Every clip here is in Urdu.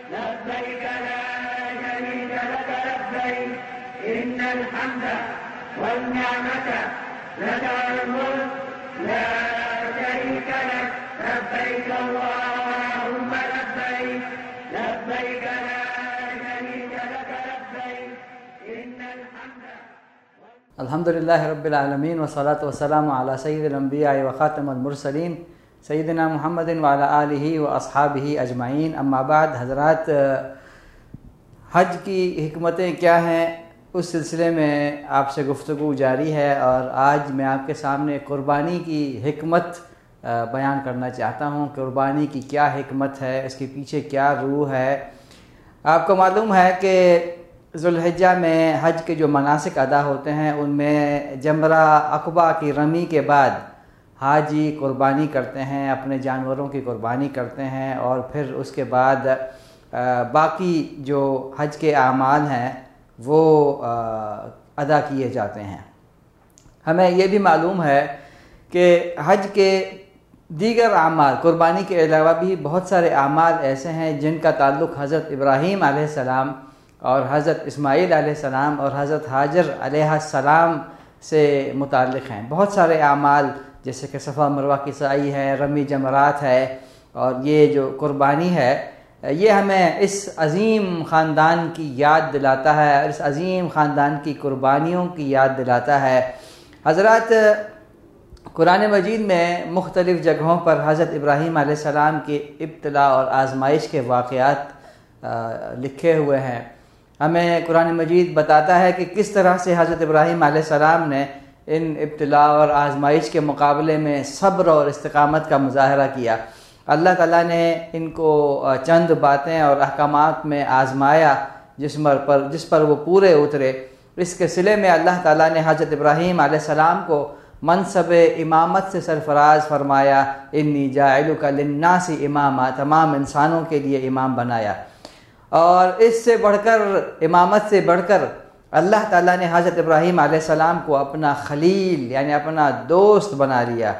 لبيك لا شريك لك لبيك إن الحمد والنعمة لك والملك لا شريك لك لبيك اللهم لبيك لبيك لا شريك لك لبيك إن الحمد. الحمدللہ رب العالمین والصلاة والسلام علی سید الانبیاء و خاتم المرسلین سیدنا محمد وعلی آلہ و اصحابہ اجمعین. اما بعد، حضرات، حج کی حکمتیں کیا ہیں اس سلسلے میں آپ سے گفتگو جاری ہے، اور آج میں آپ کے سامنے قربانی کی حکمت بیان کرنا چاہتا ہوں. قربانی کی کیا حکمت ہے، اس کے پیچھے کیا روح ہے. آپ کو معلوم ہے کہ ذوالحجہ میں حج کے جو مناسک ادا ہوتے ہیں ان میں جمرہ عقبہ کی رمی کے بعد حاجی قربانی کرتے ہیں، اپنے جانوروں کی قربانی کرتے ہیں، اور پھر اس کے بعد باقی جو حج کے اعمال ہیں وہ ادا کیے جاتے ہیں. ہمیں یہ بھی معلوم ہے کہ حج کے دیگر اعمال، قربانی کے علاوہ بھی بہت سارے اعمال ایسے ہیں جن کا تعلق حضرت ابراہیم علیہ السلام اور حضرت اسماعیل علیہ السلام اور حضرت ہاجر علیہ السلام سے متعلق ہیں. بہت سارے اعمال جیسے کہ صفا مروہ کی سعی ہے، رمی جمرات ہے، اور یہ جو قربانی ہے یہ ہمیں اس عظیم خاندان کی یاد دلاتا ہے، اور اس عظیم خاندان کی قربانیوں کی یاد دلاتا ہے. حضرات، قرآن مجید میں مختلف جگہوں پر حضرت ابراہیم علیہ السلام کی ابتلا اور آزمائش کے واقعات لکھے ہوئے ہیں. ہمیں قرآن مجید بتاتا ہے کہ کس طرح سے حضرت ابراہیم علیہ السلام نے ان ابتلا اور آزمائش کے مقابلے میں صبر اور استقامت کا مظاہرہ کیا. اللہ تعالیٰ نے ان کو چند باتیں اور احکامات میں آزمایا جس پر وہ پورے اترے. اس کے صلے میں اللہ تعالیٰ نے حضرت ابراہیم علیہ السلام کو منصب امامت سے سرفراز فرمایا. انی جاعلک للناس اماما، تمام انسانوں کے لیے امام بنایا. اور اس سے بڑھ کر، امامت سے بڑھ کر، اللہ تعالیٰ نے حضرت ابراہیم علیہ السلام کو اپنا خلیل یعنی اپنا دوست بنا لیا.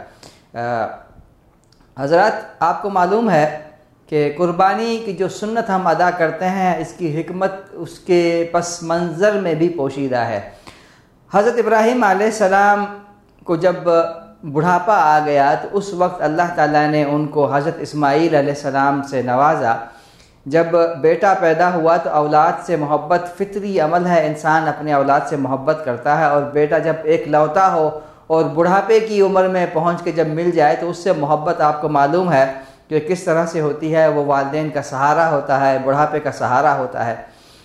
حضرات، آپ کو معلوم ہے کہ قربانی کی جو سنت ہم ادا کرتے ہیں اس کی حکمت اس کے پس منظر میں بھی پوشیدہ ہے. حضرت ابراہیم علیہ السلام کو جب بڑھاپا آ گیا تو اس وقت اللہ تعالیٰ نے ان کو حضرت اسماعیل علیہ السلام سے نوازا. جب بیٹا پیدا ہوا تو اولاد سے محبت فطری عمل ہے، انسان اپنے اولاد سے محبت کرتا ہے، اور بیٹا جب ایک لوتا ہو اور بڑھاپے کی عمر میں پہنچ کے جب مل جائے تو اس سے محبت آپ کو معلوم ہے کہ کس طرح سے ہوتی ہے. وہ والدین کا سہارا ہوتا ہے، بڑھاپے کا سہارا ہوتا ہے.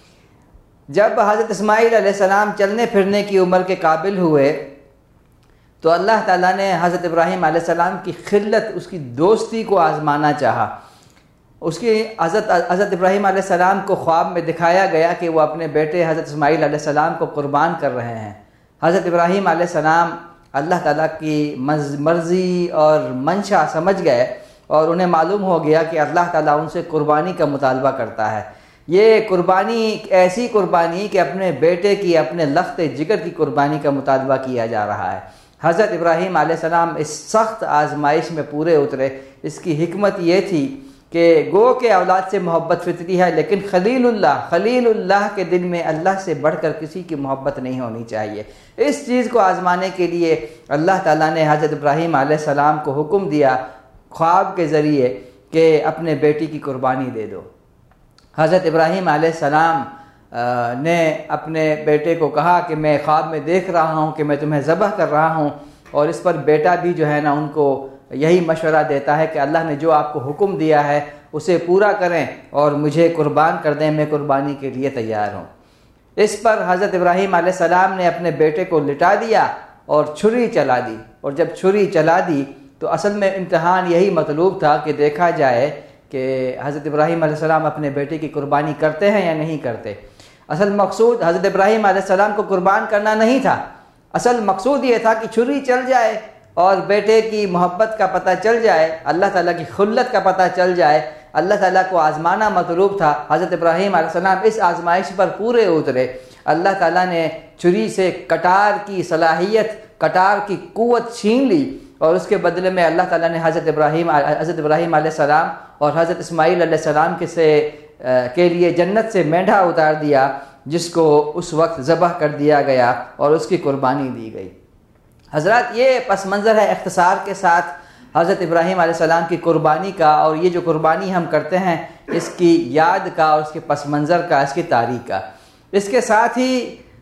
جب حضرت اسماعیل علیہ السلام چلنے پھرنے کی عمر کے قابل ہوئے تو اللہ تعالیٰ نے حضرت ابراہیم علیہ السلام کی خلت، اس کی دوستی کو آزمانا چاہا. اس کی حضرت ابراہیم علیہ السلام کو خواب میں دکھایا گیا کہ وہ اپنے بیٹے حضرت اسماعیل علیہ السلام کو قربان کر رہے ہیں. حضرت ابراہیم علیہ السلام اللہ تعالیٰ کی مرضی اور منشا سمجھ گئے، اور انہیں معلوم ہو گیا کہ اللہ تعالیٰ ان سے قربانی کا مطالبہ کرتا ہے. یہ قربانی ایسی قربانی کہ اپنے بیٹے کی، اپنے لخت جگر کی قربانی کا مطالبہ کیا جا رہا ہے. حضرت ابراہیم علیہ السلام اس سخت آزمائش میں پورے اترے. اس کی حکمت یہ تھی کہ گو کے اولاد سے محبت فطری ہے، لیکن خلیل اللہ کے دل میں اللہ سے بڑھ کر کسی کی محبت نہیں ہونی چاہیے. اس چیز کو آزمانے کے لیے اللہ تعالیٰ نے حضرت ابراہیم علیہ السلام کو حکم دیا خواب کے ذریعے کہ اپنے بیٹی کی قربانی دے دو. حضرت ابراہیم علیہ السلام نے اپنے بیٹے کو کہا کہ میں خواب میں دیکھ رہا ہوں کہ میں تمہیں ذبح کر رہا ہوں، اور اس پر بیٹا بھی جو ہے نا ان کو یہی مشورہ دیتا ہے کہ اللہ نے جو آپ کو حکم دیا ہے اسے پورا کریں اور مجھے قربان کر دیں، میں قربانی کے لیے تیار ہوں. اس پر حضرت ابراہیم علیہ السلام نے اپنے بیٹے کو لٹا دیا اور چھری چلا دی. اور جب چھری چلا دی تو اصل میں امتحان یہی مطلوب تھا کہ دیکھا جائے کہ حضرت ابراہیم علیہ السلام اپنے بیٹے کی قربانی کرتے ہیں یا نہیں کرتے. اصل مقصود حضرت ابراہیم علیہ السلام کو قربان کرنا نہیں تھا، اصل مقصود یہ تھا کہ چھری چل جائے اور بیٹے کی محبت کا پتہ چل جائے، اللہ تعالیٰ کی خلت کا پتہ چل جائے. اللہ تعالیٰ کو آزمانا مطلوب تھا. حضرت ابراہیم علیہ السلام اس آزمائش پر پورے اترے. اللہ تعالیٰ نے چھری سے کٹار کی صلاحیت، کٹار کی قوت چھین لی، اور اس کے بدلے میں اللہ تعالیٰ نے حضرت ابراہیم علیہ السلام اور حضرت اسماعیل علیہ السلام کے سے کے لیے جنت سے مینڈھا اتار دیا، جس کو اس وقت ذبح کر دیا گیا اور اس کی قربانی دی گئی۔ حضرات یہ پس منظر ہے اختصار کے ساتھ حضرت ابراہیم علیہ السلام کی قربانی کا، اور یہ جو قربانی ہم کرتے ہیں اس کی یاد کا اور اس کے پس منظر کا، اس کی تاریخ کا۔ اس کے ساتھ ہی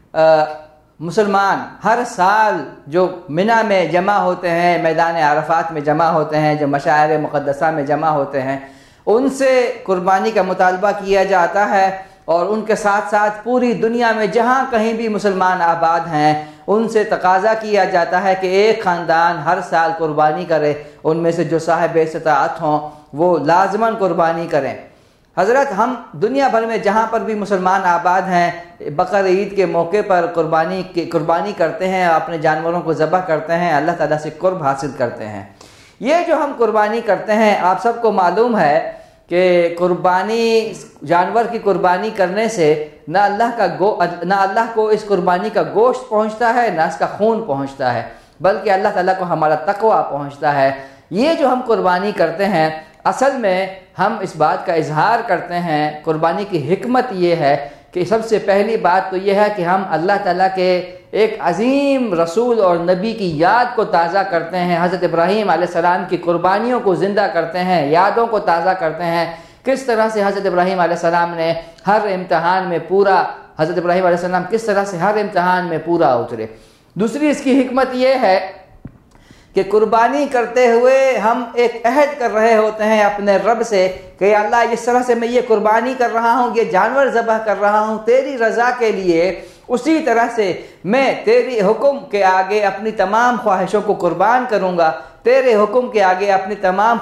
مسلمان ہر سال جو منی میں جمع ہوتے ہیں، میدان عرفات میں جمع ہوتے ہیں، جو مشاعر مقدسہ میں جمع ہوتے ہیں، ان سے قربانی کا مطالبہ کیا جاتا ہے، اور ان کے ساتھ ساتھ پوری دنیا میں جہاں کہیں بھی مسلمان آباد ہیں ان سے تقاضا کیا جاتا ہے کہ ایک خاندان ہر سال قربانی کرے، ان میں سے جو صاحب استطاعت ہوں وہ لازماً قربانی کریں۔ حضرت ہم دنیا بھر میں جہاں پر بھی مسلمان آباد ہیں بقر عید کے موقع پر قربانی کرتے ہیں، اپنے جانوروں کو ذبح کرتے ہیں، اللہ تعالیٰ سے قرب حاصل کرتے ہیں۔ یہ جو ہم قربانی کرتے ہیں، آپ سب کو معلوم ہے کہ قربانی، جانور کی قربانی کرنے سے نہ اللہ کو اس قربانی کا گوشت پہنچتا ہے، نہ اس کا خون پہنچتا ہے، بلکہ اللہ تعالیٰ کو ہمارا تقویٰ پہنچتا ہے۔ یہ جو ہم قربانی کرتے ہیں، اصل میں ہم اس بات کا اظہار کرتے ہیں، قربانی کی حکمت یہ ہے کہ سب سے پہلی بات تو یہ ہے کہ ہم اللہ تعالیٰ کے ایک عظیم رسول اور نبی کی یاد کو تازہ کرتے ہیں، حضرت ابراہیم علیہ السلام کی قربانیوں کو زندہ کرتے ہیں، یادوں کو تازہ کرتے ہیں، کس طرح سے حضرت ابراہیم علیہ السلام نے ہر امتحان میں حضرت ابراہیم علیہ السلام کس طرح سے ہر امتحان میں پورا اترے۔ دوسری اس کی حکمت یہ ہے کہ قربانی کرتے ہوئے ہم ایک عہد کر رہے ہوتے ہیں اپنے رب سے کہ اللہ جس طرح سے میں یہ قربانی کر رہا ہوں، یہ جانور ذبح کر رہا ہوں تیری رضا کے لیے، اسی طرح سے میں تیری حکم کے آگے اپنی تمام خواہشوں کو قربان کروں گا، تیرے حکم کے آگے اپنی تمام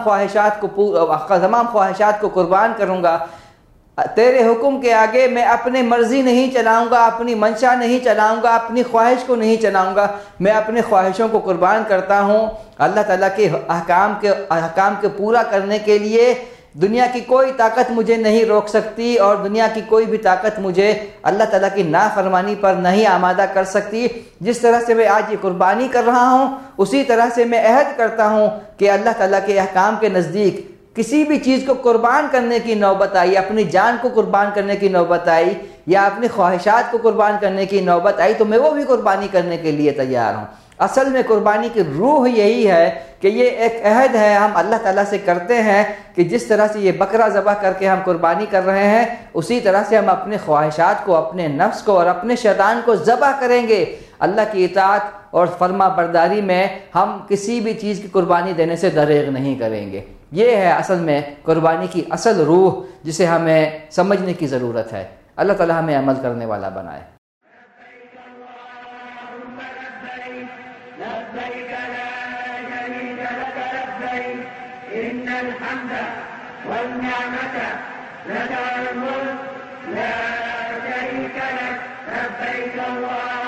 خواہشات کو قربان کروں گا، تیرے حکم کے آگے میں اپنی مرضی نہیں چلاؤں گا، اپنی منشا نہیں چلاؤں گا، اپنی خواہش کو نہیں چلاؤں گا، میں اپنی خواہشوں کو قربان کرتا ہوں۔ اللہ تعالیٰ کے احکام کے پورا کرنے کے لیے دنیا کی کوئی طاقت مجھے نہیں روک سکتی، اور دنیا کی کوئی بھی طاقت مجھے اللہ تعالیٰ کی نافرمانی پر نہیں آمادہ کر سکتی۔ جس طرح سے میں آج یہ قربانی کر رہا ہوں، اسی طرح سے میں عہد کرتا ہوں کہ اللہ تعالیٰ کے احکام کے نزدیک کسی بھی چیز کو قربان کرنے کی نوبت آئی، اپنی جان کو قربان کرنے کی نوبت آئی یا اپنی خواہشات کو قربان کرنے کی نوبت آئی، تو میں وہ بھی قربانی کرنے کے لیے تیار ہوں۔ اصل میں قربانی کی روح یہی ہے کہ یہ ایک عہد ہے ہم اللہ تعالیٰ سے کرتے ہیں کہ جس طرح سے یہ بکرا ذبح کر کے ہم قربانی کر رہے ہیں، اسی طرح سے ہم اپنے خواہشات کو، اپنے نفس کو اور اپنے شیطان کو ذبح کریں گے۔ اللہ کی اطاعت اور فرما برداری میں ہم کسی بھی چیز کی قربانی دینے سے دریغ نہیں کریں گے۔ یہ ہے اصل میں قربانی کی اصل روح، جسے ہمیں سمجھنے کی ضرورت ہے۔ اللہ تعالیٰ ہمیں عمل کرنے والا بنائے۔ لبيك لا شريك لك لبيك إن الحمد والنعمة لك والملك لا شريك لك لبيك الله